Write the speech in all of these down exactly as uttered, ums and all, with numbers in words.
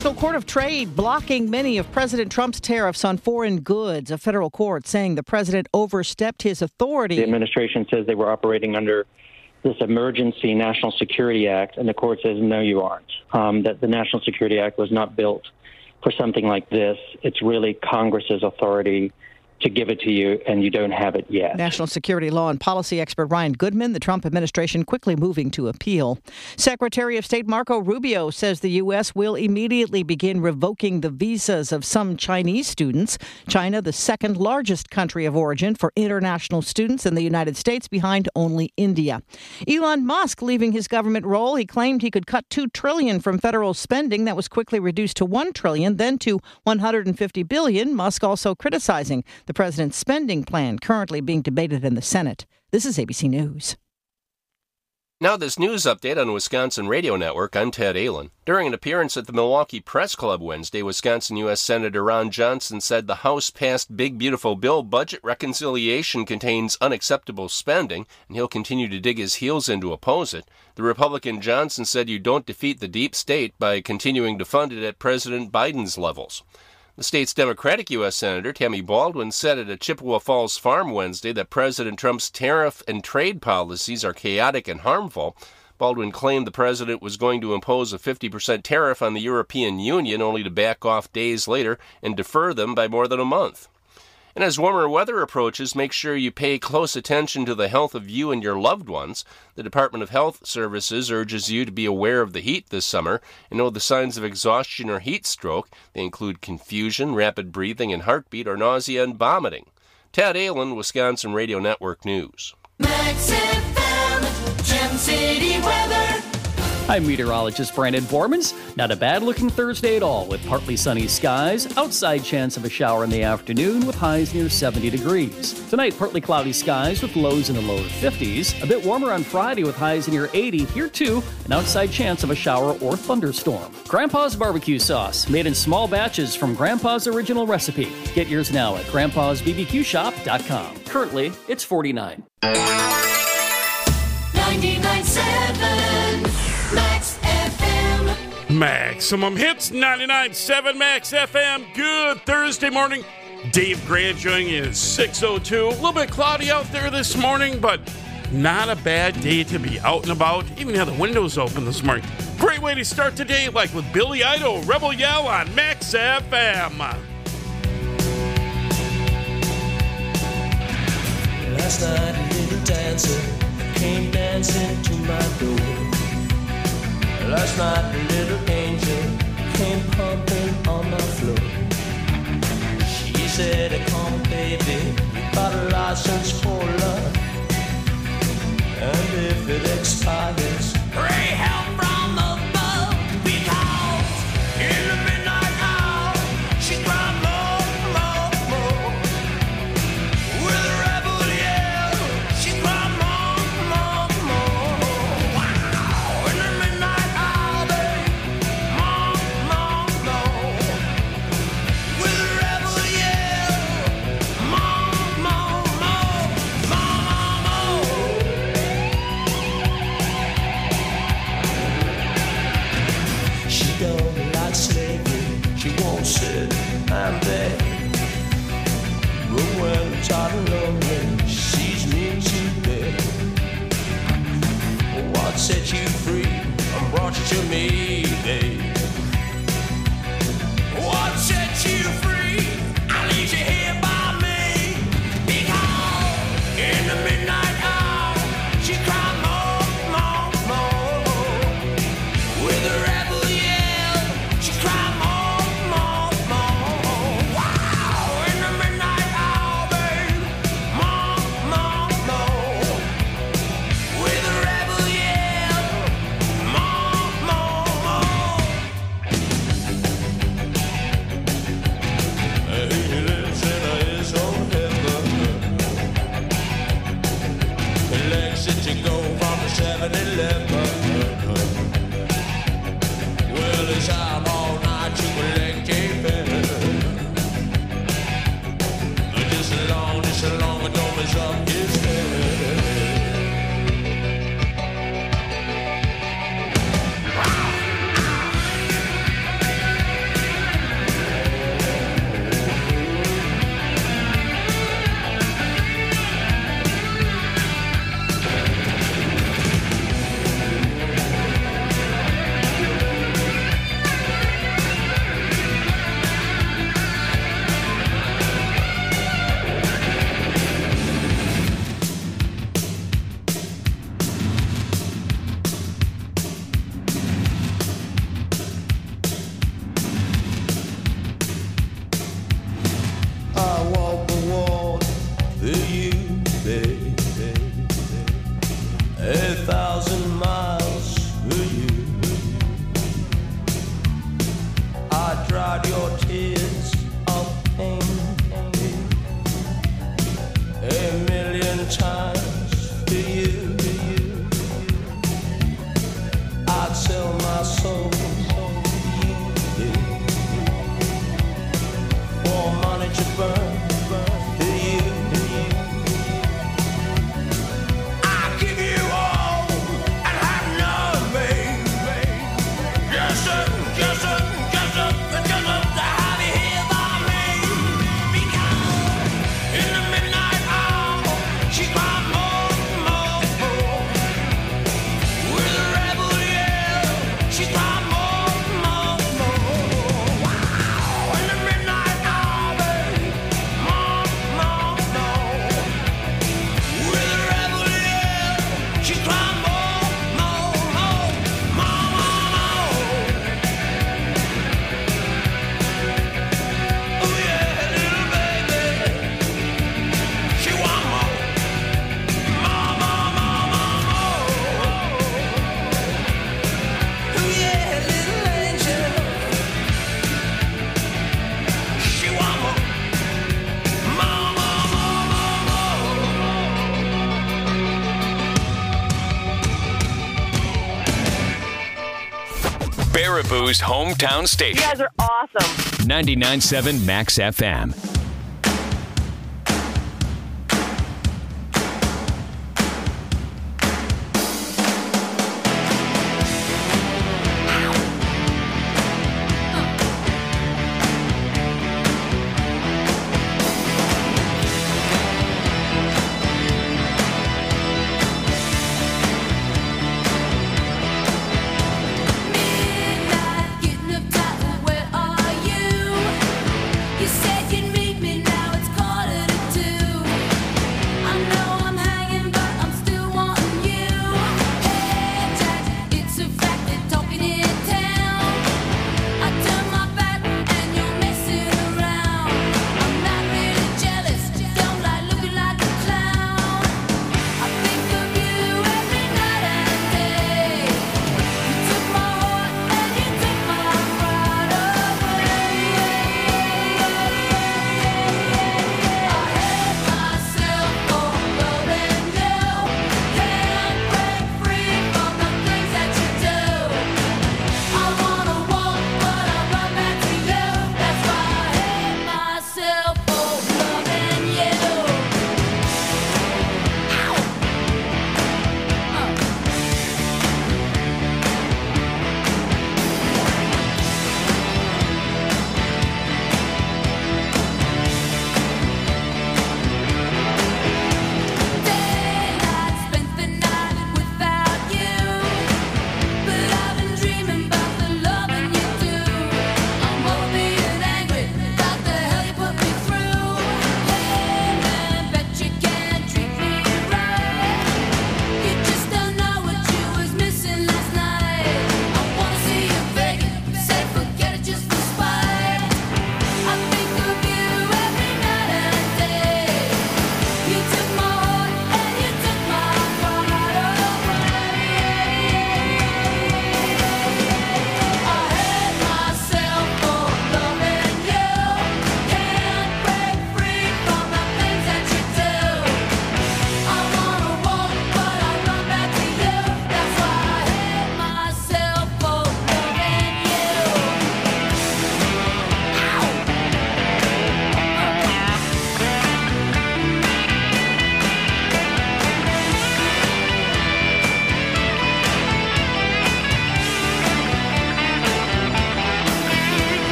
The Court of Trade blocking many of President Trump's tariffs on foreign goods. A federal court saying the president overstepped his authority. The administration says they were operating under this Emergency National Security Act, and the court says, no, you aren't. Um, that the National Security Act was not built for something like this. It's really Congress's authority to give it to you, and you don't have it yet. National security law and policy expert Ryan Goodman, the Trump administration quickly moving to appeal. Secretary of State Marco Rubio says the U S will immediately begin revoking the visas of some Chinese students. China, the second largest country of origin for international students in the United States, behind only India. Elon Musk leaving his government role. He claimed he could cut two trillion dollars from federal spending. That was quickly reduced to one trillion dollars, then to one hundred fifty billion dollars. Musk also criticizing the president's spending plan currently being debated in the Senate. This is A B C News. Now this news update on Wisconsin Radio Network. I'm Ted Allen. During an appearance at the Milwaukee Press Club Wednesday, Wisconsin U S Senator Ron Johnson said the House passed Big Beautiful Bill budget reconciliation contains unacceptable spending, and he'll continue to dig his heels in to oppose it. The Republican Johnson said you don't defeat the deep state by continuing to fund it at President Biden's levels. The state's Democratic U S Senator Tammy Baldwin said at a Chippewa Falls farm Wednesday that President Trump's tariff and trade policies are chaotic and harmful. Baldwin claimed the president was going to impose a fifty percent tariff on the European Union, only to back off days later and defer them by more than a month. And as warmer weather approaches, make sure you pay close attention to the health of you and your loved ones. The Department of Health Services urges you to be aware of the heat this summer and know the signs of exhaustion or heat stroke. They include confusion, rapid breathing and heartbeat, or nausea and vomiting. Ted Allen, Wisconsin Radio Network News. Max F M, Gem City weather. I'm meteorologist Brandon Bormans. Not a bad-looking Thursday at all, with partly sunny skies, outside chance of a shower in the afternoon with highs near seventy degrees. Tonight, partly cloudy skies with lows in the lower fifties. A bit warmer on Friday with highs near eighty. Here, too, an outside chance of a shower or thunderstorm. Grandpa's Barbecue Sauce, made in small batches from Grandpa's original recipe. Get yours now at grandpas b b q shop dot com. Currently, it's forty-nine. ninety-nine point seven Max F M. Maximum Hits, ninety-nine point seven Max F M. Good Thursday morning. Dave Grant joining you at six oh two. A little bit cloudy out there this morning, but not a bad day to be out and about. Even had the windows open this morning. Great way to start the day, like with Billy Idol, Rebel Yell on Max F M. Last night a little dancer came dancing to my door. Last night a little angel came pumping on my floor. She said, come baby, you got a license for love, and if it expires, pray help from above, because in the midnight hour she cried more, more, more. With a rebel yell, she cried more, more, more. Wow, in the midnight hour, babe, more, more, more. With a rebel yell, more, more, more, more, more. She don't like slavery, she won't sit and beg. But when I'm tired and lonely, she sees me to bed. What set you free and brought you to me, babe? What set you free? I leave you here by me. Because in the midnight hour, she cried more, more, more. With a rebel yell, she cried more, more, more. Wow, in the midnight hour, babe, more, more, more. With a rebel yell, more, more, more. dried your tears of pain a million times for you. I'd sell my soul for money to burn. Baraboo's hometown station. You guys are awesome. ninety-nine point seven Max F M. Midnight, getting up tight, where are you? You said you'd meet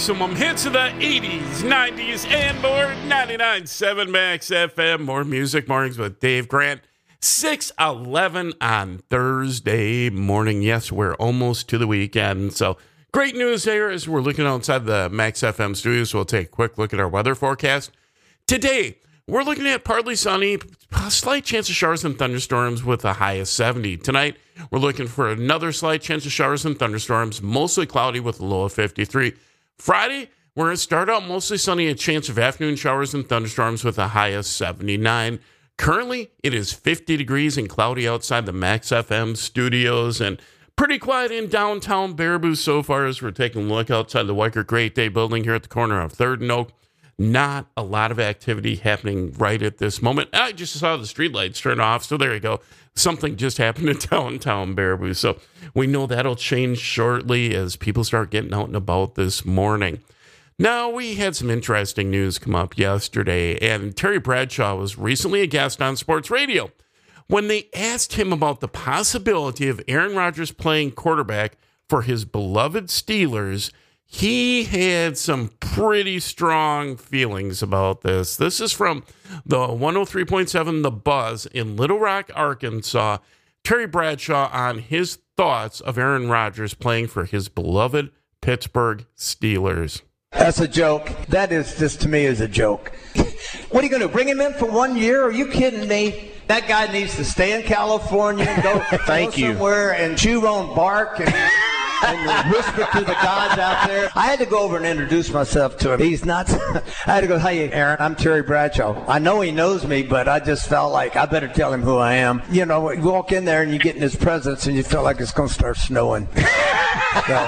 maximum hits of the eighties, nineties, and more. ninety-nine point seven Max F M. More Music Mornings with Dave Grant. six eleven on Thursday morning. Yes, we're almost to the weekend. So great news there as we're looking outside the Max F M studios. We'll take a quick look at our weather forecast. Today, we're looking at partly sunny, a slight chance of showers and thunderstorms with a high of seventy. Tonight, we're looking for another slight chance of showers and thunderstorms, mostly cloudy with a low of fifty-three. Friday, we're going to start out mostly sunny, a chance of afternoon showers and thunderstorms with a high of seventy-nine. Currently, it is fifty degrees and cloudy outside the Max F M studios and pretty quiet in downtown Baraboo so far as we're taking a look outside the Weicker Great Day building here at the corner of third and Oak. Not a lot of activity happening right at this moment. I just saw the streetlights turn off, so there you go. Something just happened in downtown Baraboo. So we know that'll change shortly as people start getting out and about this morning. Now, we had some interesting news come up yesterday, and Terry Bradshaw was recently a guest on sports radio. When they asked him about the possibility of Aaron Rodgers playing quarterback for his beloved Steelers, he had some pretty strong feelings about this. This is from the one oh three point seven The Buzz in Little Rock, Arkansas. Terry Bradshaw on his thoughts of Aaron Rodgers playing for his beloved Pittsburgh Steelers. That's a joke. That is just, to me, is a joke. What are you going to do, bring him in for one year? Are you kidding me? That guy needs to stay in California and go, Thank go you. somewhere and chew on bark and, and whisper to the gods out there. I had to go over and introduce myself to him. He's not. I had to go, hey, Aaron, I'm Terry Bradshaw. I know he knows me, but I just felt like I better tell him who I am. You know, you walk in there and you get in his presence and you feel like it's going to start snowing. So.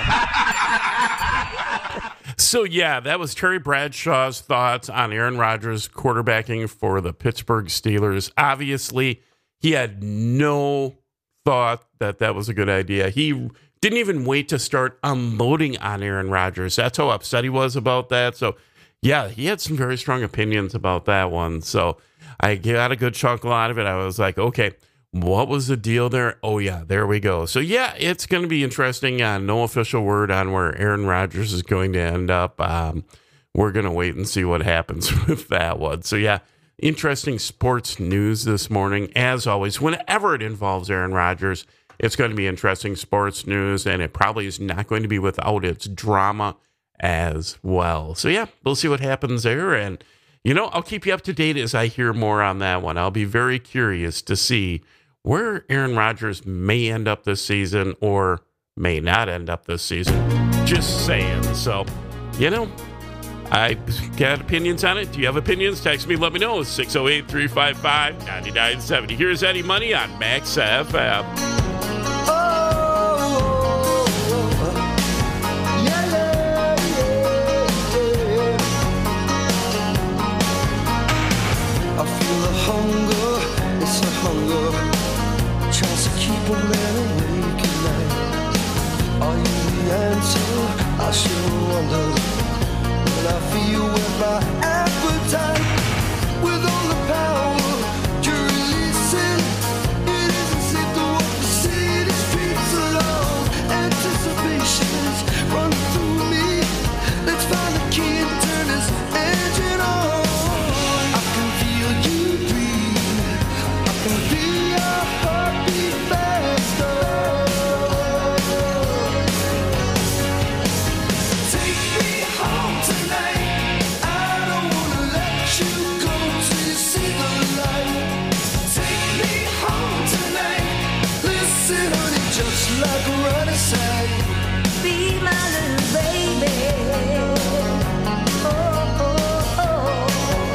So, yeah, that was Terry Bradshaw's thoughts on Aaron Rodgers quarterbacking for the Pittsburgh Steelers. Obviously, he had no thought that that was a good idea. He didn't even wait to start unloading on Aaron Rodgers. That's how upset he was about that. So, yeah, he had some very strong opinions about that one. So, I got a good chuckle out of it. I was like, okay, what was the deal there? Oh, yeah, there we go. So, yeah, it's going to be interesting. Uh, no official word on where Aaron Rodgers is going to end up. Um, we're going to wait and see what happens with that one. So, yeah, interesting sports news this morning. As always, whenever it involves Aaron Rodgers, it's going to be interesting sports news, and it probably is not going to be without its drama as well. So, yeah, we'll see what happens there. And, you know, I'll keep you up to date as I hear more on that one. I'll be very curious to see where Aaron Rodgers may end up this season or may not end up this season. Just saying. So, you know, I got opinions on it. Do you have opinions? Text me, let me know. six oh eight, three five five, nine nine seven oh. Here's Eddie Money on Max F M. I sure wonder when I feel with my appetite, with all the power to release it. It isn't safe to walk the city streets alone. Anticipation's running through me. Let's find the key and turn this engine on. I can feel you breathe. I can feel your heartbeat faster. Like a runner say, be my little baby. Oh, oh, oh.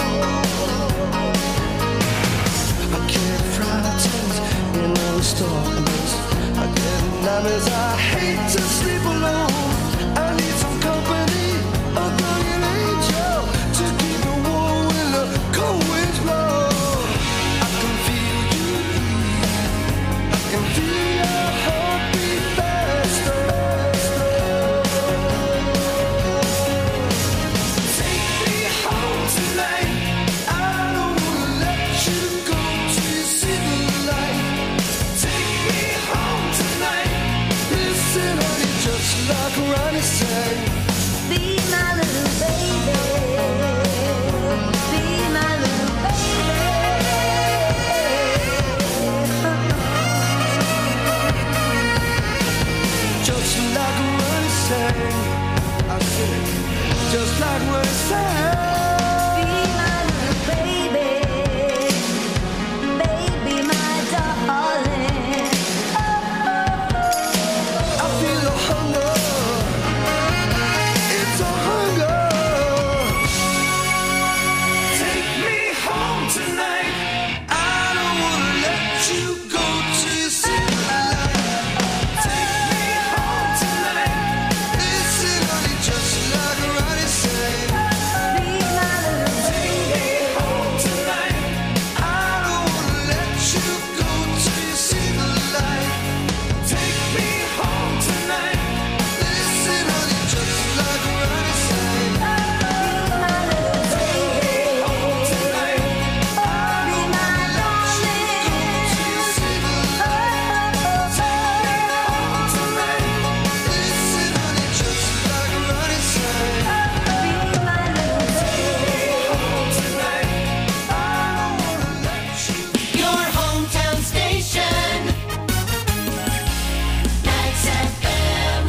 I get frightened in all this darkness. I get nightmares. I hate to sleep alone. I need some company, a guardian angel to keep me warm when the cold winds blow. I can feel you. I can feel your heart. Like Ronnie said, be my sang. I said, just like we sang. Be my little baby, baby, my darling. Oh, oh, oh. I feel a hunger, it's a hunger. Take me home tonight. I don't wanna let you go till you see the light. Take me home tonight. Listen, honey, just like Ronnie said. Be my little Take me home tonight. I don't wanna let you go till you see the light. Take me home tonight. Listen, honey, just like Ronnie said. Be my little Take me home tonight. I don't wanna let you go till you see the light. Take me home tonight. Listen, honey, just like Ronnie said. Be my little Take me home tonight. I don't wanna let you. Your hometown station. Max F M.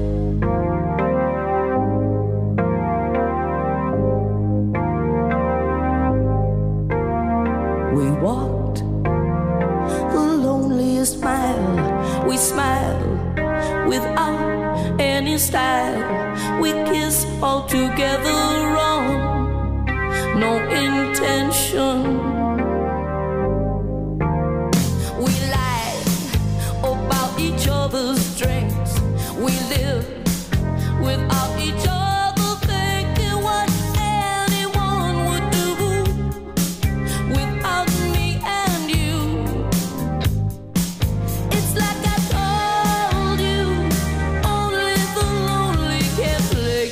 We walked the loneliest mile. We smiled without any style. We kissed all together wrong. No intention. We lied about each other's strengths. We lived without each other thinking what anyone would do without me and you. It's like I told you, only the lonely can play.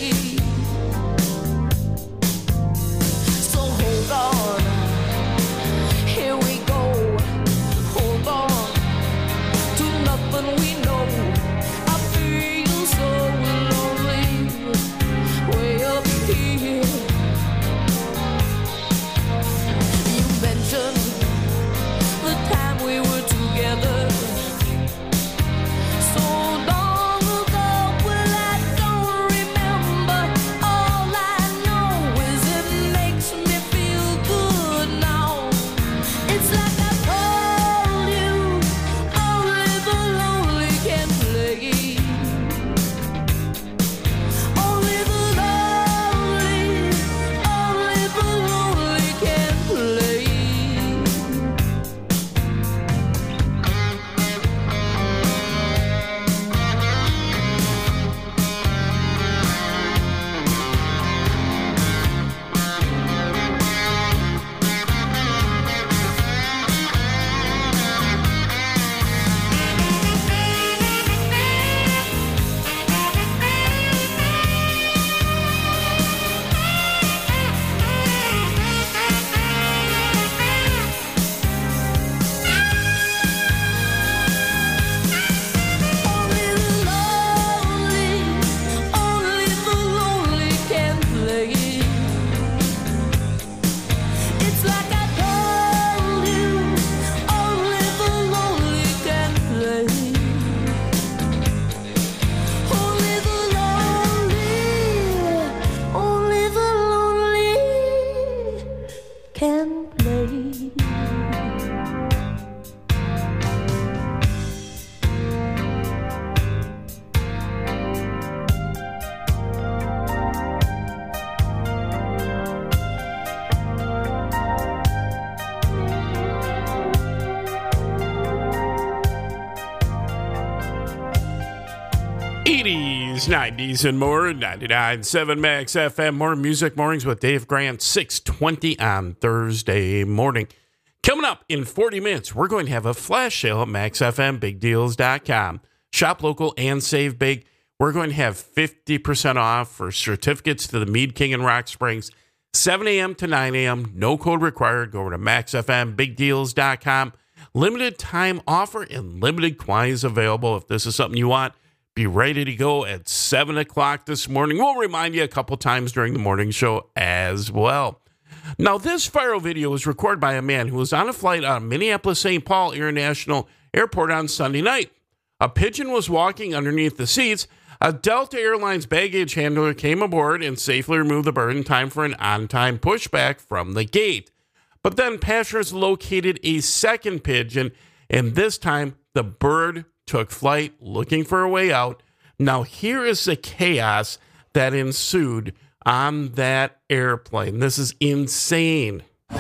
So hold on, here we go. Hold on to nothing we know. I feel so lonely, way up here. You mentioned the time we were together so long ago. Well, I don't remember. All I know is it makes me feel good now. It's like I told you, only the lonely can play. Only the lonely, only the lonely can play. Only the lonely, only the lonely can play. It's like I told you, only the lonely can play. Only the lonely, only the lonely can play. eighties, nineties, and more. ninety-nine point seven Max F M. More Music Mornings with Dave Grant, six twenty on Thursday morning. Coming up in forty minutes, we're going to have a flash sale at max f m big deals dot com. Shop local and save big. We're going to have fifty percent off for certificates to the Mead King in Rock Springs, seven a.m. to nine a.m. No code required. Go over to max f m big deals dot com. Limited time offer and limited quantities available. If this is something you want, be ready to go at seven o'clock this morning. We'll remind you a couple times during the morning show as well. Now, this viral video was recorded by a man who was on a flight out of Minneapolis Saint Paul International Airport on Sunday night. A pigeon was walking underneath the seats. A Delta Airlines baggage handler came aboard and safely removed the bird in time for an on-time pushback from the gate. But then passengers located a second pigeon, and this time the bird took flight looking for a way out. Now here is the chaos that ensued on that airplane. This is insane.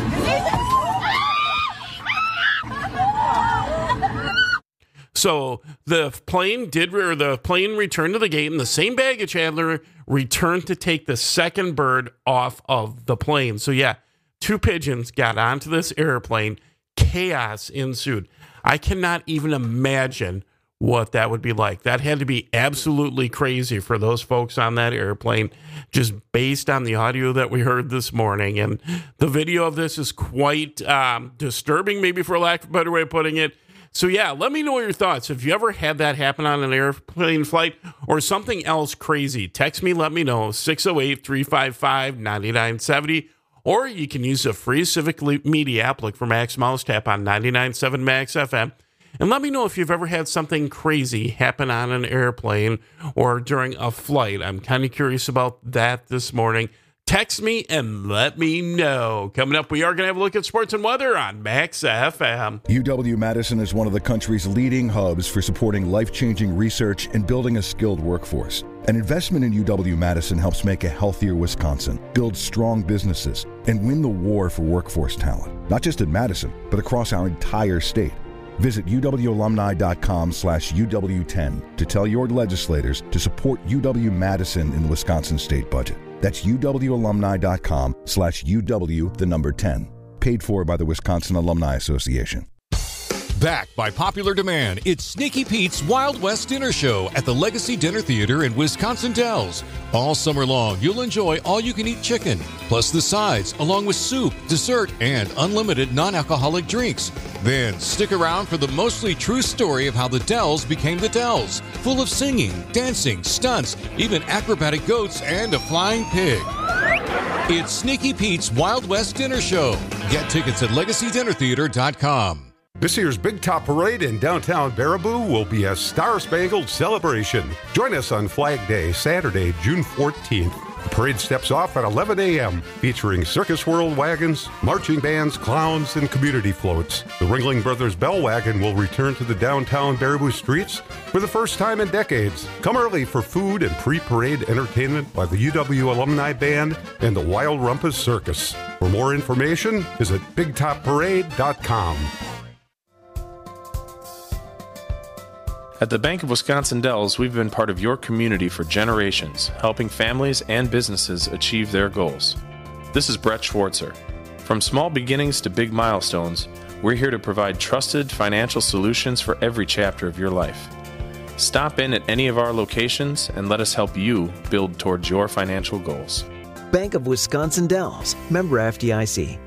So the plane did, or the plane returned to the gate, and the same baggage handler returned to take the second bird off of the plane. So yeah, two pigeons got onto this airplane. Chaos ensued. I cannot even imagine what that would be like. That had to be absolutely crazy for those folks on that airplane, just based on the audio that we heard this morning. And the video of this is quite um, disturbing, maybe for lack of a better way of putting it. So yeah, let me know your thoughts. Have you ever had that happen on an airplane flight or something else crazy? Text me, let me know, six oh eight, three five five, nine nine seven oh. Or you can use the free Civic Media app, look for Max Mouse, tap on ninety-nine point seven Max F M. And let me know if you've ever had something crazy happen on an airplane or during a flight. I'm kind of curious about that this morning. Text me and let me know. Coming up, we are going to have a look at sports and weather on Max F M. U W-Madison is one of the country's leading hubs for supporting life-changing research and building a skilled workforce. An investment in U W-Madison helps make a healthier Wisconsin, build strong businesses, and win the war for workforce talent, not just at Madison, but across our entire state. Visit uwalumni.com slash UW10 to tell your legislators to support U W-Madison in the Wisconsin state budget. That's uwalumni.com slash UW, the number ten. Paid for by the Wisconsin Alumni Association. Back by popular demand, it's Sneaky Pete's Wild West Dinner Show at the Legacy Dinner Theater in Wisconsin Dells. All summer long, you'll enjoy all-you-can-eat chicken, plus the sides, along with soup, dessert, and unlimited non-alcoholic drinks. Then stick around for the mostly true story of how the Dells became the Dells, full of singing, dancing, stunts, even acrobatic goats, and a flying pig. It's Sneaky Pete's Wild West Dinner Show. Get tickets at legacy dinner theater dot com. This year's Big Top Parade in downtown Baraboo will be a star-spangled celebration. Join us on Flag Day, Saturday, June fourteenth. The parade steps off at eleven a.m., featuring Circus World wagons, marching bands, clowns, and community floats. The Ringling Brothers Bell Wagon will return to the downtown Baraboo streets for the first time in decades. Come early for food and pre-parade entertainment by the U W Alumni Band and the Wild Rumpus Circus. For more information, visit big top parade dot com. At the Bank of Wisconsin Dells, we've been part of your community for generations, helping families and businesses achieve their goals. This is Brett Schwartzer. From small beginnings to big milestones, we're here to provide trusted financial solutions for every chapter of your life. Stop in at any of our locations and let us help you build towards your financial goals. Bank of Wisconsin Dells, member F D I C.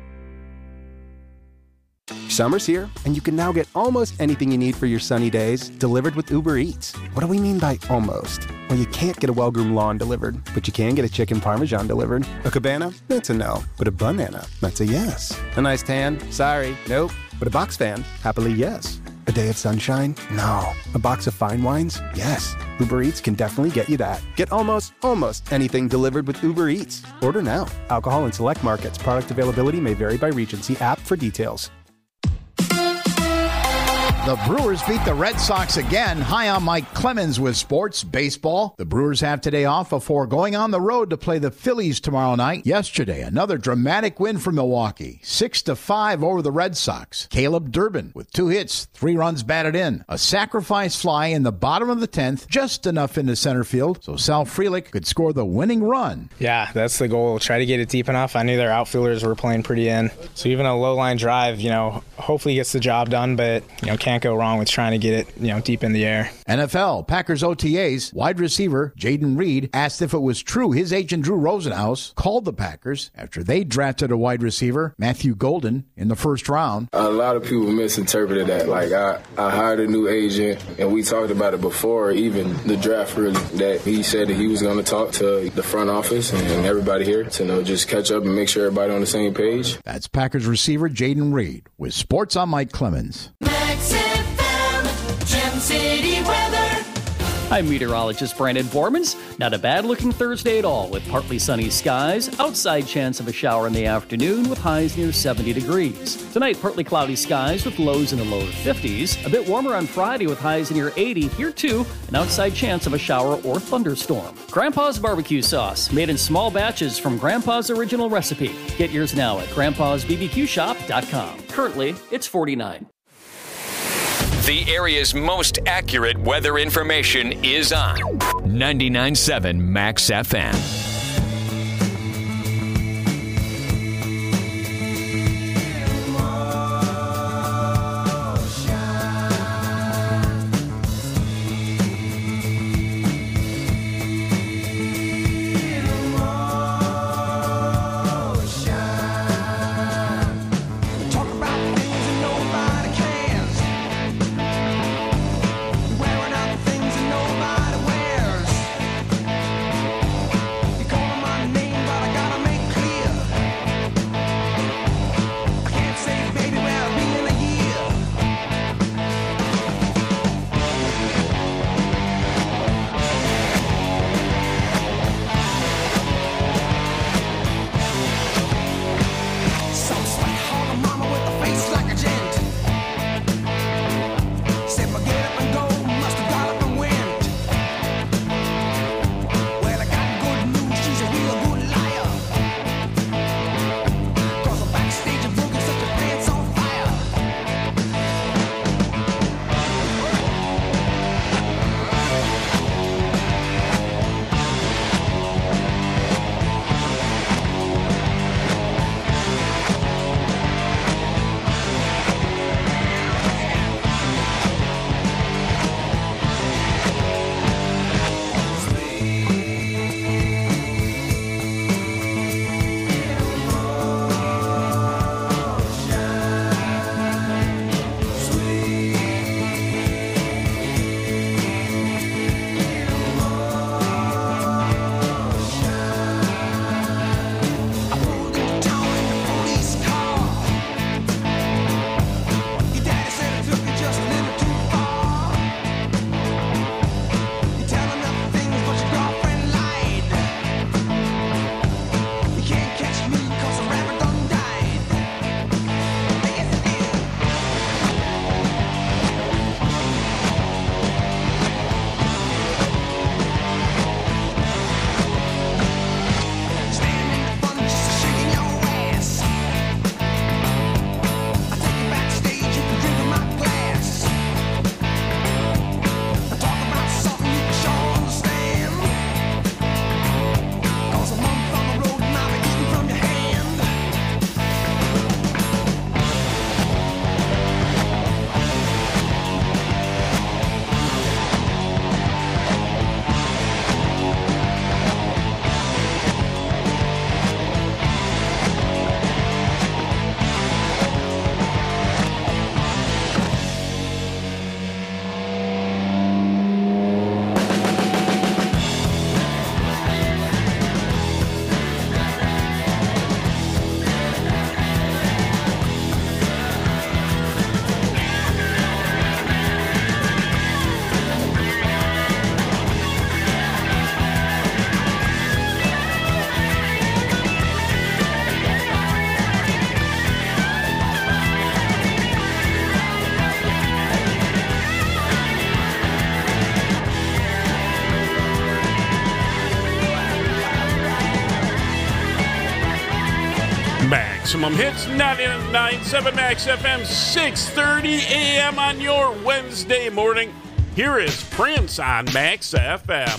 Summer's here, and you can now get almost anything you need for your sunny days delivered with Uber Eats. What do we mean by almost? Well, you can't get a well-groomed lawn delivered, but you can get a chicken parmesan delivered. A cabana? That's a no. But a banana? That's a yes. A nice tan? Sorry, nope. But a box fan? Happily, yes. A day of sunshine? No. A box of fine wines? Yes. Uber Eats can definitely get you that. Get almost, almost anything delivered with Uber Eats. Order now. Alcohol in select markets. Product availability may vary by region. See app for details. The Brewers beat the Red Sox again. Hi, I'm Mike Clemens with Sports Baseball. The Brewers have today off before going on the road to play the Phillies tomorrow night. Yesterday, another dramatic win for Milwaukee. Six to five over the Red Sox. Caleb Durbin with two hits, three runs batted in. A sacrifice fly in the bottom of the tenth, just enough into center field so Sal Frelick could score the winning run. Yeah, that's the goal. Try to get it deep enough. I knew their outfielders were playing pretty in. So even a low line drive, you know, hopefully gets the job done, but, you know, can't go wrong with trying to get it, you know, deep in the air. N F L, Packers O T As, wide receiver Jaden Reed asked if it was true his agent Drew Rosenhaus called the Packers after they drafted a wide receiver, Matthew Golden, in the first round. A lot of people misinterpreted that. Like, I, I hired a new agent, and we talked about it before even the draft, really, that he said that he was going to talk to the front office and everybody here to, you know, just catch up and make sure everybody on the same page. That's Packers receiver Jaden Reed with Sports. I'm Mike Clemens. Max F M, Gem City weather. I'm meteorologist Brandon Bormans. Not a bad-looking Thursday at all, with partly sunny skies. Outside chance of a shower in the afternoon with highs near seventy degrees. Tonight, partly cloudy skies with lows in the lower fifties. A bit warmer on Friday with highs near eighty. Here, too, an outside chance of a shower or thunderstorm. Grandpa's barbecue sauce, made in small batches from Grandpa's original recipe. Get yours now at grandpas b b q shop dot com. Currently, it's forty-nine. The area's most accurate weather information is on ninety-nine point seven Max F M. Maximum Hits, ninety-nine point seven Max F M, six thirty a.m. on your Wednesday morning. Here is Prince on Max F M.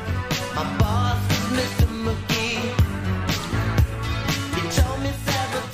My boss is Mister McGee. He told me several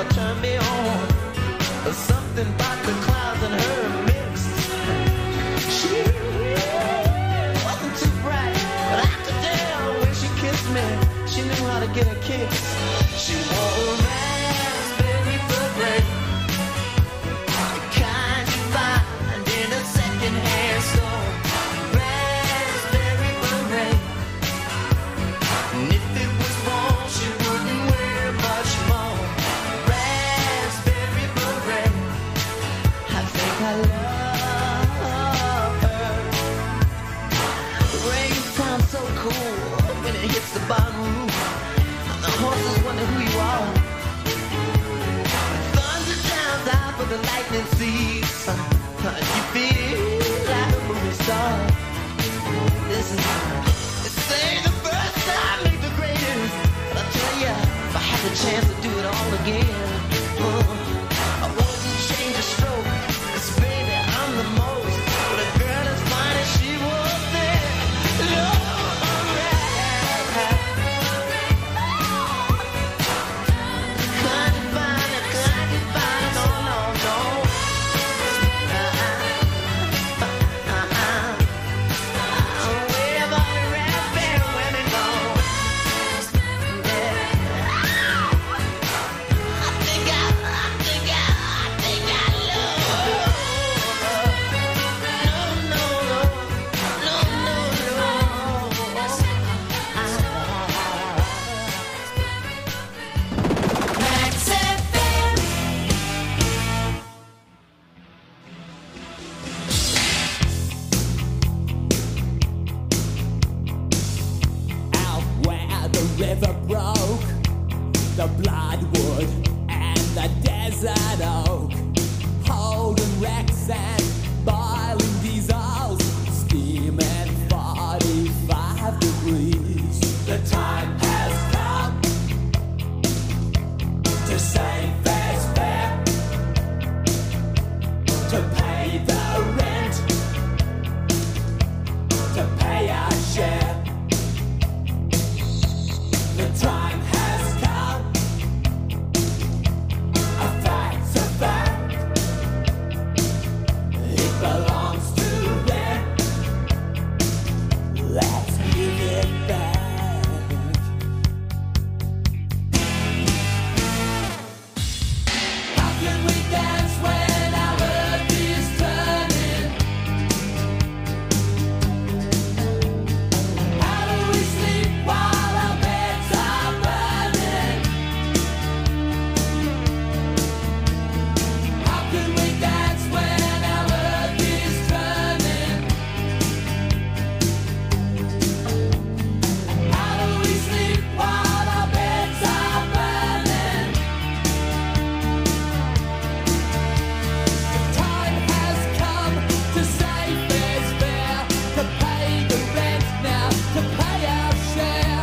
turn me on. Something about the clouds and her mixed. She wasn't too bright, but I could tell when she kissed me, she knew how to get a kiss. She wore a raspberry beret, the kind you find in a second-hand store. Raspberry beret, and if it was warm, she wouldn't wear much more. Raspberry beret, I think I love her. The rain sounds so cool when it hits the bottom roof. The horses wonder who you are. Thunder sounds out, but the lightning sees. You feel like a movie star. This is, this ain't the first time, ain't the greatest. But I tell ya, if I had the chance to do it all again, uh, I wouldn't change a stroke. 'Cause baby, I'm the most. But a girl as fine as she was there. Lord, river broke, the bloodwood and the desert oak, holding wrecks and boiling diesels, steaming forty-five degrees. The time has come to save fair's fair, to pay the rent, to pay our share. The time has come, a fact's a fact, it belongs to them, let's give it back. How can we dance when our earth is turning? How do we sleep while our beds are burning? How can we dance when our earth is turning? How do we sleep while our beds are burning? The time has come to save fair's fair, to pay the rent now, to pay our share.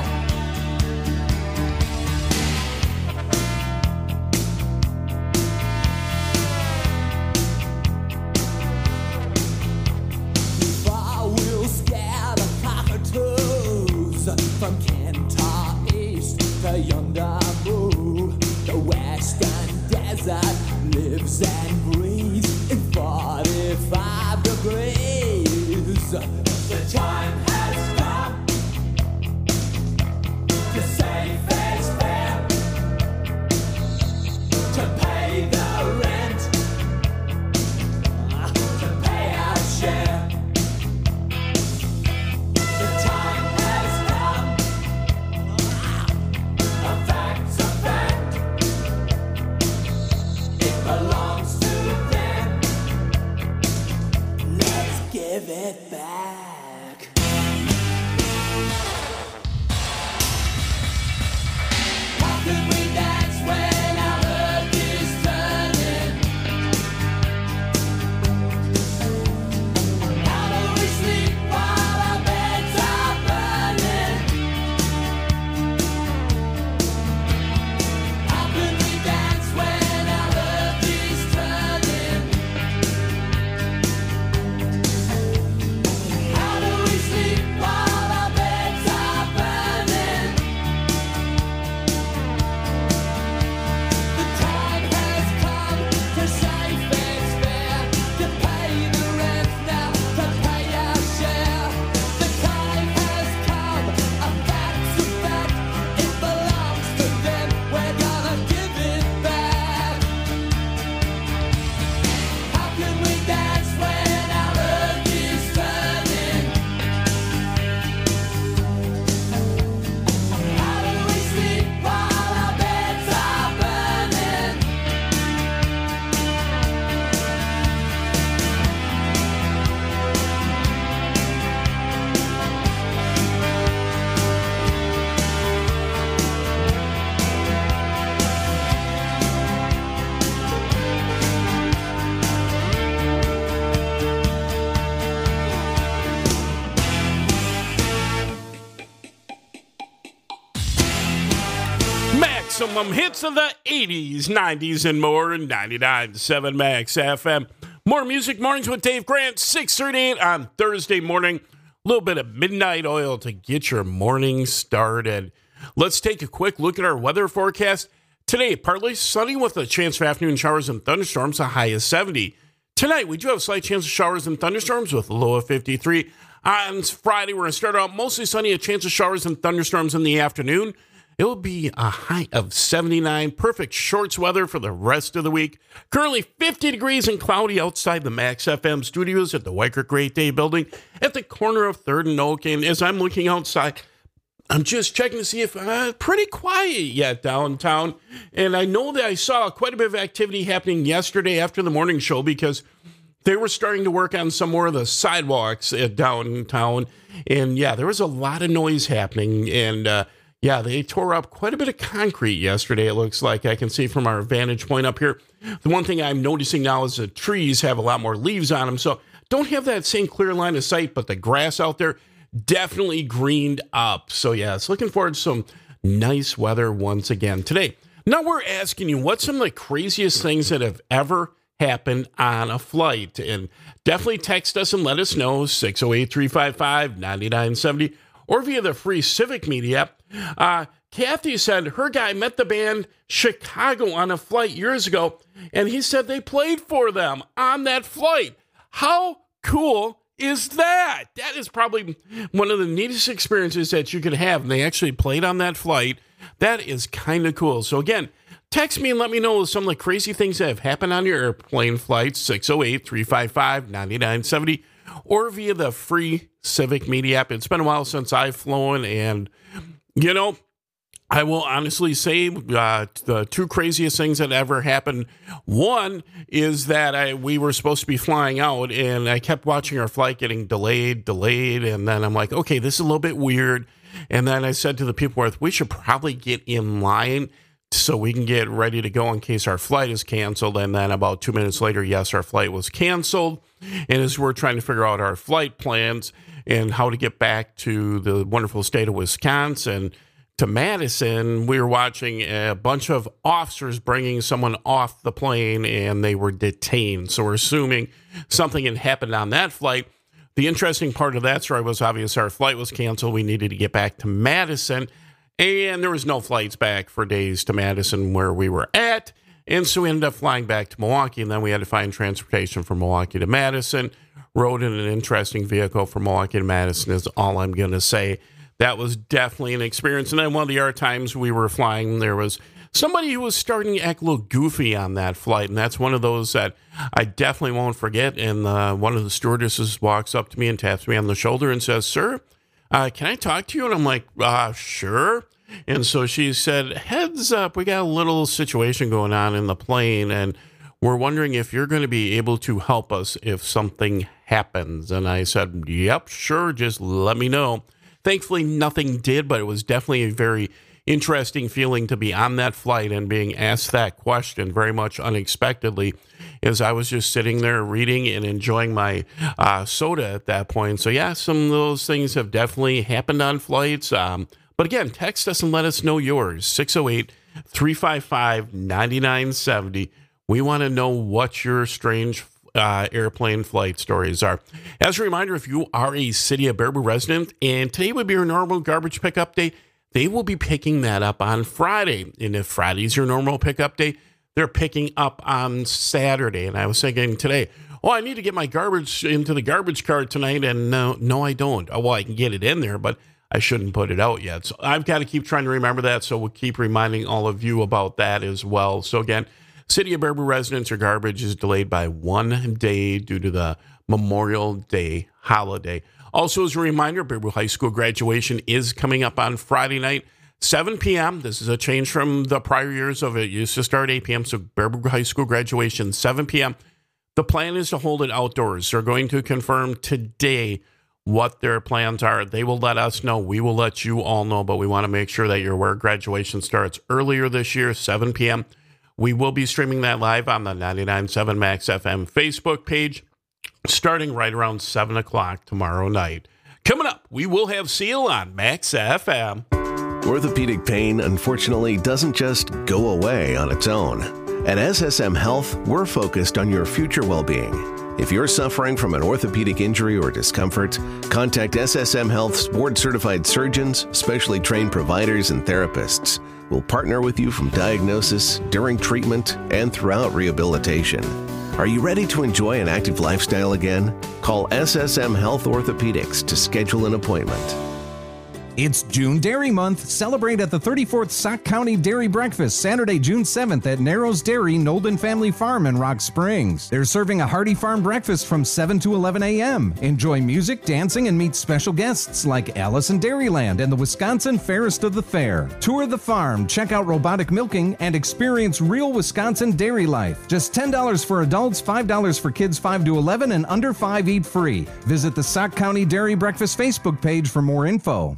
Far we'll scare the cockatoos from Kentar East to Yondamu. The western desert lives and breathes in forty-five degrees. The time has come to save fair's fair, to pay the rent, to pay our share. The time has come, a fact's a fact, it belongs to them, let's give it back. Maximum hits of the eighties, nineties, and more. ninety-nine point seven Max F M. More Music Mornings with Dave Grant, six thirty-eight on Thursday morning. A little bit of midnight oil to get your morning started. Let's take a quick look at our weather forecast. Today, partly sunny with a chance of afternoon showers and thunderstorms, a high of seventy. Tonight, we do have a slight chance of showers and thunderstorms with a low of fifty-three. On Friday, we're going to start out mostly sunny, a chance of showers and thunderstorms in the afternoon. It will be a high of seventy-nine. Perfect shorts weather for the rest of the week. Currently fifty degrees and cloudy outside the Max F M studios at the Weicker Great Day building at the corner of third and Oak. And as I'm looking outside, I'm just checking to see if uh, pretty quiet yet downtown. And I know that I saw quite a bit of activity happening yesterday after the morning show because they were starting to work on some more of the sidewalks at downtown. And yeah, there was a lot of noise happening. And uh, yeah, they tore up quite a bit of concrete yesterday, it looks like. I can see from our vantage point up here. The one thing I'm noticing now is the trees have a lot more leaves on them. So don't have that same clear line of sight, but the grass out there definitely greened up. So yeah, it's looking forward to some nice weather once again today. Now we're asking you, what's some of the craziest things that have ever happened on a flight? And definitely text us and let us know, six oh eight, three five five, nine nine seven oh, or via the free Civic Media app. Uh, Kathy said her guy met the band Chicago on a flight years ago, and he said they played for them on that flight. How cool is that? That is probably one of the neatest experiences that you could have. And they actually played on that flight. That is kind of cool. So again, text me and let me know some of the crazy things that have happened on your airplane flights, six oh eight, three five five, nine nine seven oh, or via the free Civic Media app. It's been a while since I've flown, and, you know, I will honestly say uh, the two craziest things that ever happened. One is that I we were supposed to be flying out, and I kept watching our flight getting delayed, delayed, and then I'm like, okay, this is a little bit weird. And then I said to the people with, we should probably get in line so we can get ready to go in case our flight is canceled. And then about two minutes later, yes, our flight was canceled. And as we're trying to figure out our flight plans and how to get back to the wonderful state of Wisconsin, to Madison, we were watching a bunch of officers bringing someone off the plane, and they were detained. So we're assuming something had happened on that flight. The interesting part of that story was obvious our flight was canceled. We needed to get back to Madison, and there was no flights back for days to Madison where we were at. And so we ended up flying back to Milwaukee, and then we had to find transportation from Milwaukee to Madison. Rode in an interesting vehicle from Milwaukee to Madison is all I'm going to say. That was definitely an experience. And then one of the other times we were flying, there was somebody who was starting to act a little goofy on that flight. And that's one of those that I definitely won't forget. And uh, one of the stewardesses walks up to me and taps me on the shoulder and says, sir, uh, can I talk to you? And I'm like, uh, sure. And so she said, heads up, we got a little situation going on in the plane, and we're wondering if you're going to be able to help us if something happens. And I said, yep, sure, just let me know. Thankfully, nothing did, but it was definitely a very interesting feeling to be on that flight and being asked that question very much unexpectedly, as I was just sitting there reading and enjoying my uh, soda at that point. So yeah, some of those things have definitely happened on flights. Um, but again, text us and let us know yours, six oh eight, three five five, nine nine seven oh. We want to know what your strange Uh, airplane flight stories are. As a reminder, if you are a City of Baraboo resident and today would be your normal garbage pickup day, they will be picking that up on Friday. And if Friday's your normal pickup day, they're picking up on Saturday. And I was thinking today, oh, I need to get my garbage into the garbage cart tonight. And no, no, I don't. Oh, well, I can get it in there, but I shouldn't put it out yet. So I've got to keep trying to remember that. So we'll keep reminding all of you about that as well. So again, City of Baraboo residents, your garbage is delayed by one day due to the Memorial Day holiday. Also, as a reminder, Baraboo High School graduation is coming up on Friday night, seven p.m. This is a change from the prior years of it. It used to start eight p.m., so Baraboo High School graduation, seven p.m. The plan is to hold it outdoors. They're going to confirm today what their plans are. They will let us know. We will let you all know, but we want to make sure that you're aware graduation starts earlier this year, seven p.m. We will be streaming that live on the ninety-nine point seven Max F M Facebook page, starting right around seven o'clock tomorrow night. Coming up, we will have Seal on Max F M. Orthopedic pain, unfortunately, doesn't just go away on its own. At S S M Health, we're focused on your future well-being. If you're suffering from an orthopedic injury or discomfort, contact S S M Health's board-certified surgeons, specially trained providers, and therapists. We'll partner with you from diagnosis, during treatment, and throughout rehabilitation. Are you ready to enjoy an active lifestyle again? Call S S M Health Orthopedics to schedule an appointment. It's June Dairy Month. Celebrate at the thirty-fourth Sauk County Dairy Breakfast, Saturday, June seventh at Narrows Dairy, Nolden Family Farm in Rock Springs. They're serving a hearty farm breakfast from seven to eleven a.m. Enjoy music, dancing, and meet special guests like Allison Dairyland and the Wisconsin Fairest of the Fair. Tour the farm, check out robotic milking, and experience real Wisconsin dairy life. Just ten dollars for adults, five dollars for kids five to eleven, and under five eat free. Visit the Sauk County Dairy Breakfast Facebook page for more info.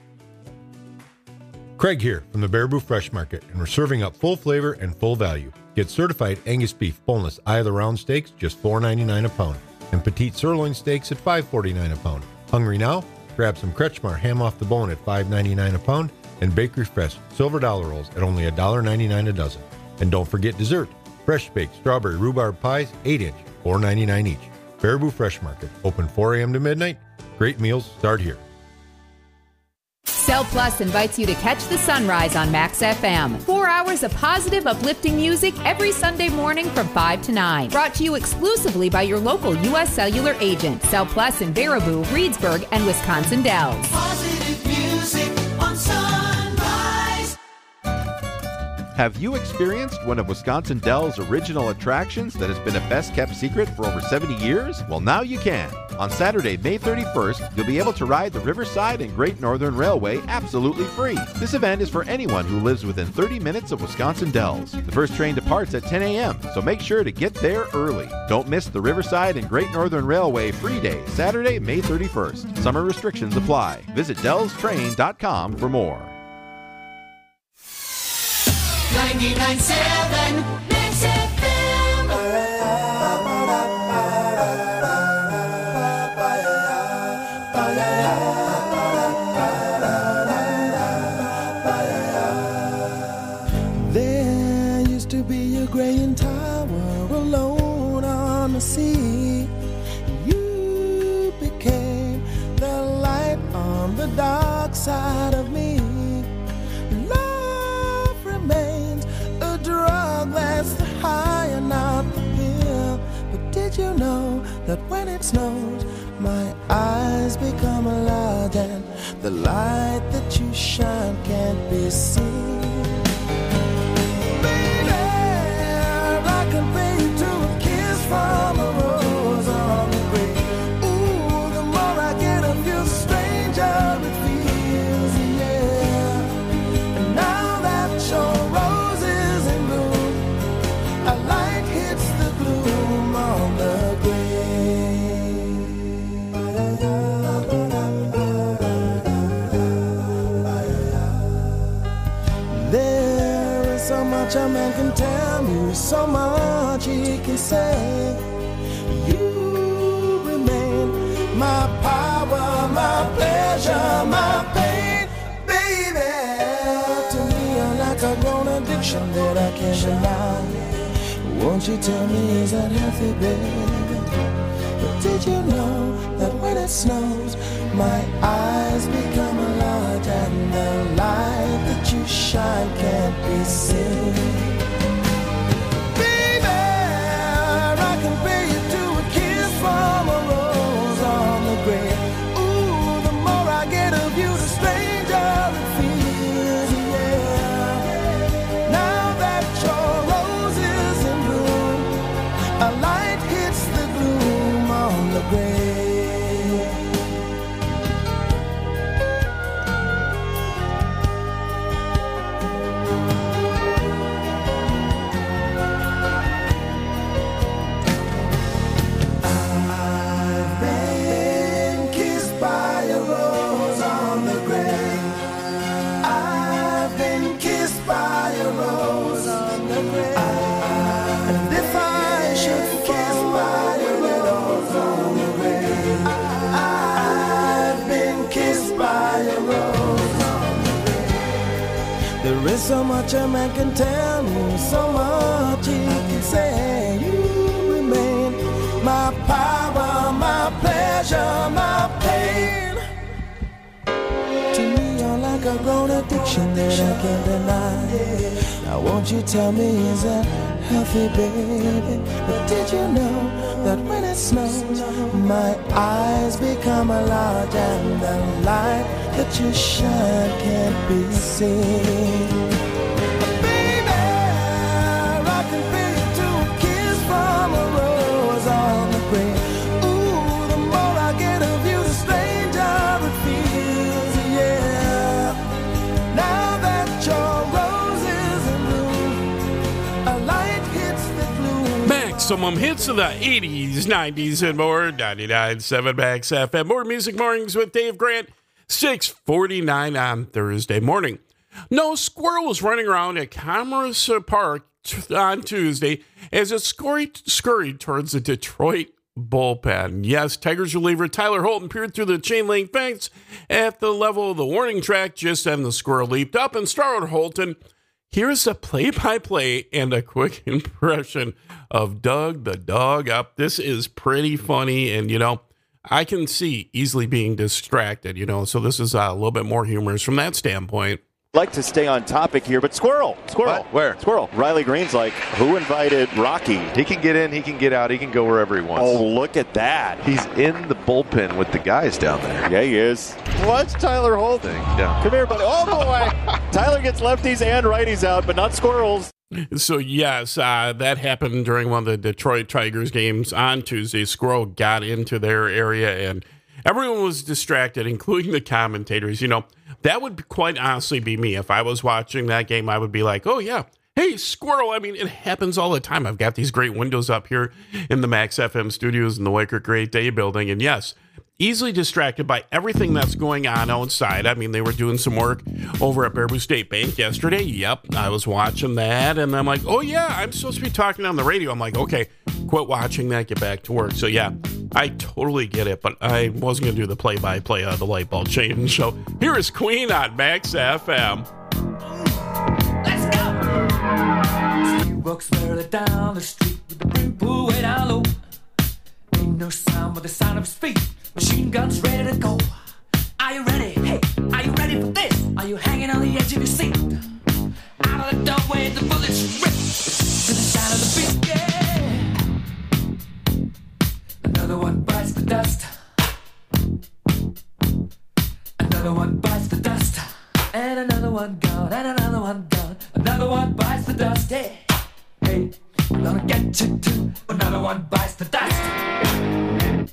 Craig here from the Baraboo Fresh Market, and we're serving up full flavor and full value. Get certified Angus beef boneless eye of the round steaks, just four ninety-nine a pound, and petite sirloin steaks at five forty-nine a pound. Hungry now? Grab some Kretschmar ham off the bone at five ninety-nine a pound, and Bakery Fresh silver dollar rolls at only one ninety-nine a dozen. And don't forget dessert: fresh baked strawberry rhubarb pies, eight inch, four ninety-nine each. Baraboo Fresh Market, open four a.m. to midnight. Great meals start here. Cell Plus invites you to catch the sunrise on Max F M. Four hours of positive, uplifting music every Sunday morning from five to nine. Brought to you exclusively by your local U S Cellular agent. Cell Plus in Baraboo, Reedsburg, and Wisconsin Dells. Positive music on Sunrise. Have you experienced one of Wisconsin Dells' original attractions that has been a best-kept secret for over seventy years? Well, now you can. On Saturday, May thirty-first, you'll be able to ride the Riverside and Great Northern Railway absolutely free. This event is for anyone who lives within thirty minutes of Wisconsin Dells. The first train departs at ten a.m., so make sure to get there early. Don't miss the Riverside and Great Northern Railway free day, Saturday, May thirty-first. Summer restrictions apply. Visit dells train dot com for more. ninety-nine point seven Max F M. There used to be a graying tower alone on the sea. You became the light on the dark side of me. Love remains a drug that's the high and not the pill. But did you know that when it snows, my eyes become large and the light that you shine can't be seen? I can pay you to a kiss from a rose on the grave. Ooh, the more I get of you, the stranger it feels, yeah. And now that your rose is in bloom, a light hits the gloom on the grave. There is so much a man can tell me, so much he can say. You remain my power, my pleasure, my pain, baby. To me, you're like a grown addiction that I can't deny. Won't you tell me, is that healthy, baby? But did you know that when it snows, my eyes become large and the light that you shine can't be seen? I can pay you to a kiss from a rose on the grave. Ooh, the more I get of you, the stranger it feels, yeah. Now that your rose is in bloom, a light hits the gloom on the grave. There is so much a man can tell me, so much he can say. You remain my power, my pleasure, my pain. To me, you're like a grown addiction that I can't deny. Now won't you tell me, is that healthy, baby? But did you know that when it snows, my eyes become large and the light that you shine can't be seen? Baby, I can feel you to a kiss from a rose on the grave. Ooh, the more I get of you, the stranger it feels, yeah. Now that your rose is in bloom, a light hits the gloom. Maximum hits of the eighties, nineties, and more. ninety-nine point seven Max F M. More Music Mornings with Dave Grant. six forty-nine on Thursday morning. No squirrel was running around at Commerce Park t- on Tuesday as it scurried, scurried towards the Detroit bullpen. Yes, Tigers reliever Tyler Holton peered through the chain link fence at the level of the warning track just then the squirrel leaped up and startled Holton. Here's a play-by-play and a quick impression of Doug the dog up. This is pretty funny, and, you know, I can see easily being distracted, you know, so this is uh, a little bit more humorous from that standpoint. Like to stay on topic here, but squirrel, squirrel, what? Where? Squirrel. Riley Green's like, who invited Rocky? He can get in, he can get out, he can go wherever he wants. Oh, look at that. He's in the bullpen with the guys down there. Yeah, he is. Watch Tyler Holton. Yeah. Come here, buddy. Oh, boy. Tyler gets lefties and righties out, but not squirrels. So, yes, uh, that happened during one of the Detroit Tigers games on Tuesday. Squirrel got into their area, and everyone was distracted, including the commentators. You know, that would quite honestly be me. If I was watching that game, I would be like, oh, yeah, hey, squirrel. I mean, it happens all the time. I've got these great windows up here in the Max F M studios in the Waker Great Day building, and yes, easily distracted by everything that's going on outside. I mean, they were doing some work over at Baraboo State Bank yesterday. Yep, I was watching that, and I'm like, oh, yeah, I'm supposed to be talking on the radio. I'm like, okay, quit watching that, get back to work. So, yeah, I totally get it, but I wasn't going to do the play-by-play of the light bulb change. So here is Queen on Max F M. Let's go! She walks merrily down the street with the brim pulled way down low. Ain't no sound but the sound of his feet. Machine guns ready to go. Are you ready? Hey, are you ready for this? Are you hanging on the edge of your seat? Out of the doorway, the bullets rip to the sound of the beat. Yeah. Another one bites the dust. Another one bites the dust. And another one gone. And another one gone. Another one bites the dust. Hey, hey, I'm gonna get you too. Another one bites the dust.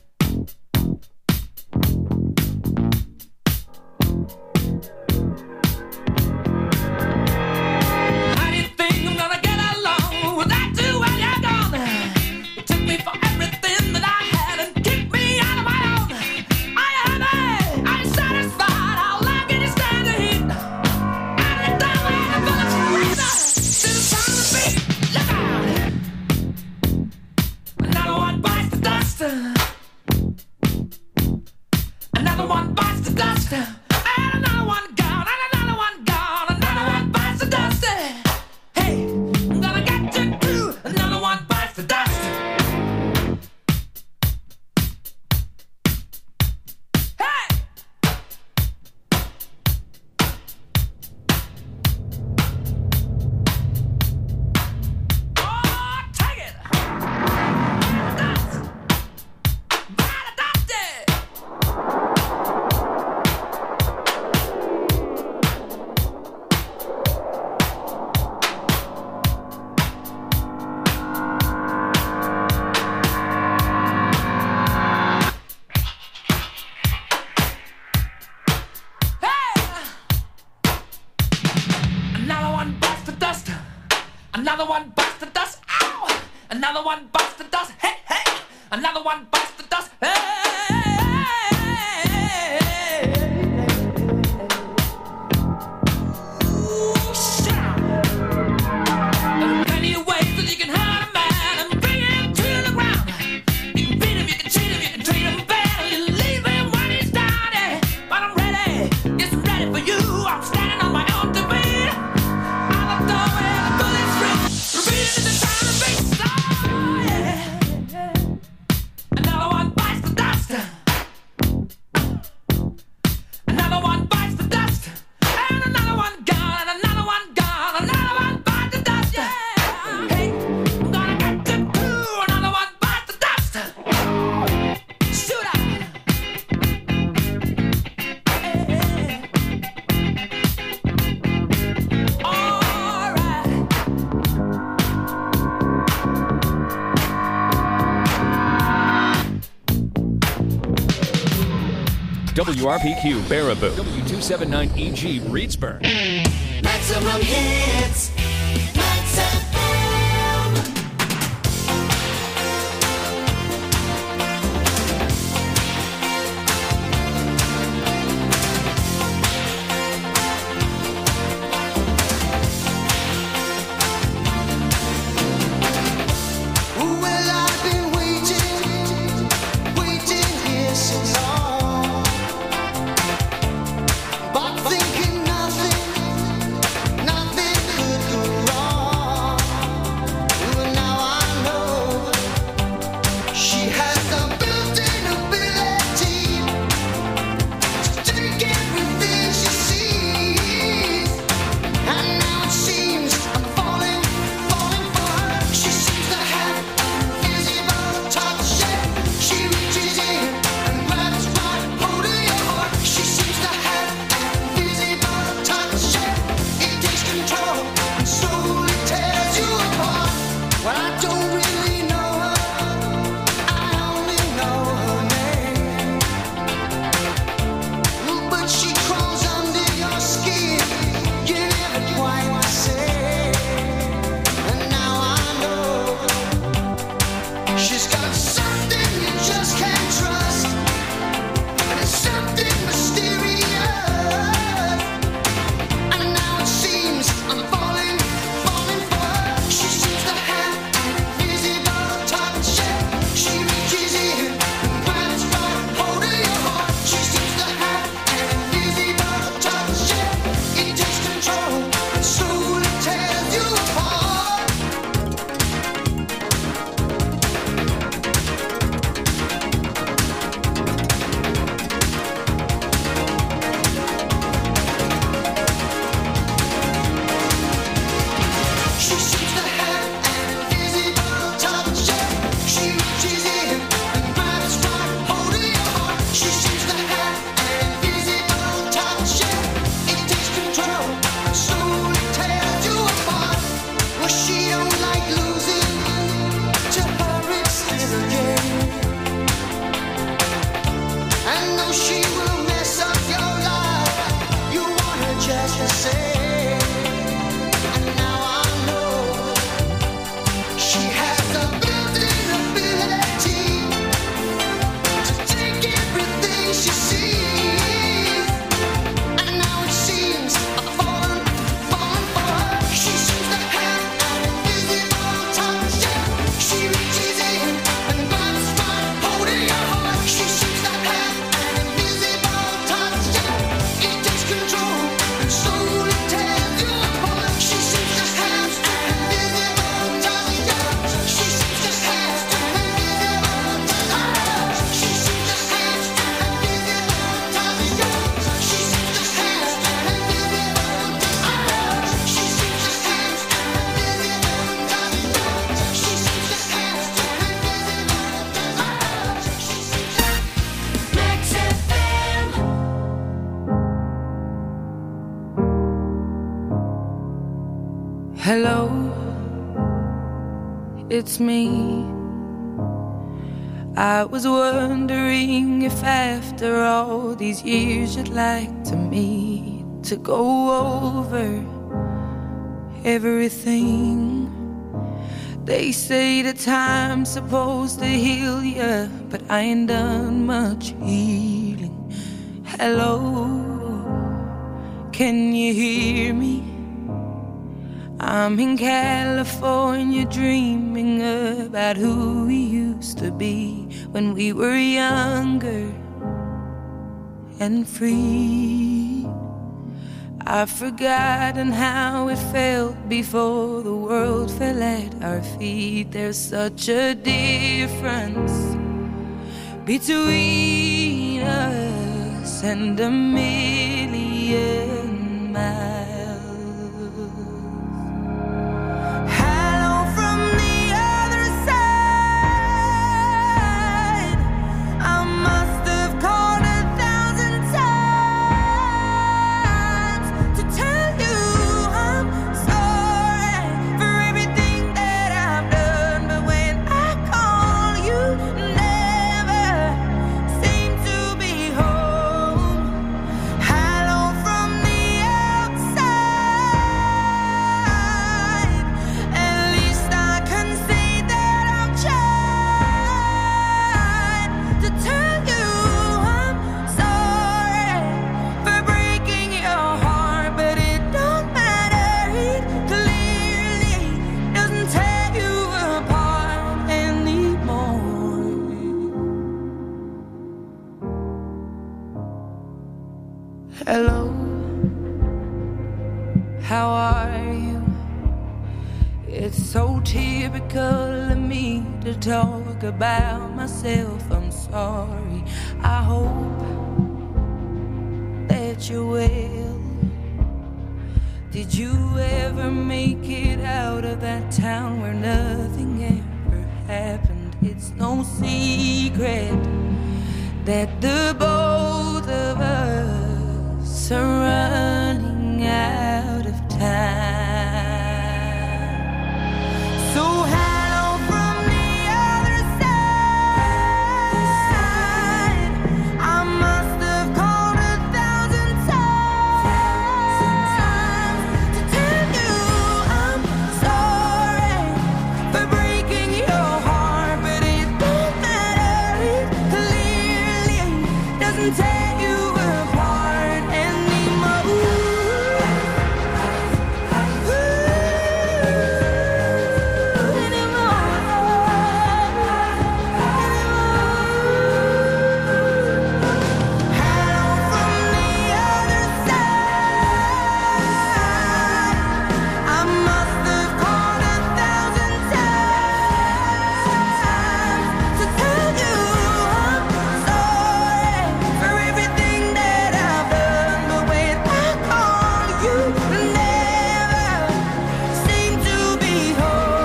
How do you think I'm gonna get along without you when you're gone? You took me for everything that I had and kicked me out of my own. Are you happy? Are you satisfied? How long can you stand the heat? Out of the doorway, the bullets ring to the sound of the beat. Look out! Another one bites the dust. Another one bites the dust. And another one gone. And another one gone. Another one bites the dust. Hey, I'm gonna get you too. Another one bites the dust. Hey! Oh, take it! Dust! By the dusty! Another one bites the dust. Another one bites the dust. Ow! Another one bites the dust. Hey, hey! Another one bites the dust. Hey! Ooh, shout! There are plenty of ways that you can hurt a man and bring him to the ground. You can beat him, you can cheat him, you can treat him bad, you leave him when he's down. Yeah. But I'm ready, yes, I'm ready for you. I'm standing on my own to beat. W R P Q Baraboo. W two seventy-nine E G Reedsburg. Maximum hits. Max F M. Well, I've been waiting, waiting here so long, but thinking nothing, nothing could go wrong. Well, now I know she has a built-in ability to take everything she sees, and now it seems I'm falling, falling for her. She seems to have invisible touch, yeah. She reaches in and grabs right hold of your heart. She seems to have invisible touch, yeah. It takes control and slowly tears you apart. Well, I don't really know her, I only know her name. But she crawls under your skin, you never quite the same. And now I know she's got something you just can't trust, and it's something mysterious. And now it seems I'm falling, falling for her. She seems to have an invisible touch, yeah. She reaches in and grabs right hold of your heart. She seems to have an invisible touch, yeah. It takes control and slowly tears you apart. She seems to have an invisible touch, yeah. She reaches in and grabs right hold of your heart. She seems to have an invisible touch, yeah. It takes control and slowly tears you apart. Well, she don't like losing, to her it's still a game. And though she will mess up your life, you want her just the same. And now I know she has a built-in ability to take everything she sees. And now it seems I'm falling, falling for her. She seems to have an invisible touch, yeah. She reaches in and grabs right hold of your heart. She seems to have an invisible touch, yeah. It takes control and slowly tears you apart. She seems to have an invisible touch, yeah. She seems to have an invisible touch. She seems to have an invisible touch, yeah. She seems to have an invisible touch. She seems to have an invisible touch, yeah. She seems to have an invisible touch. She seems to Max F M. Hello, it's me. I was wondering if after all these years you'd like to meet to go over everything. They say that time's supposed to heal ya, but I ain't done much healing. Hello, can you hear me? I'm in California dreaming about who we used to be when we were younger and free. I've forgotten how it felt before the world fell at our feet. There's such a difference between us and a million miles. Hello from the other side. I must have called a thousand times to tell you I'm sorry for everything that I've done. But when I call, you never seem to be home. how are you? It's so typical of me to talk about myself. I'm sorry. I hope that you're well. Did you ever make it out of that town where nothing ever happened? It's no secret that the both of us are running.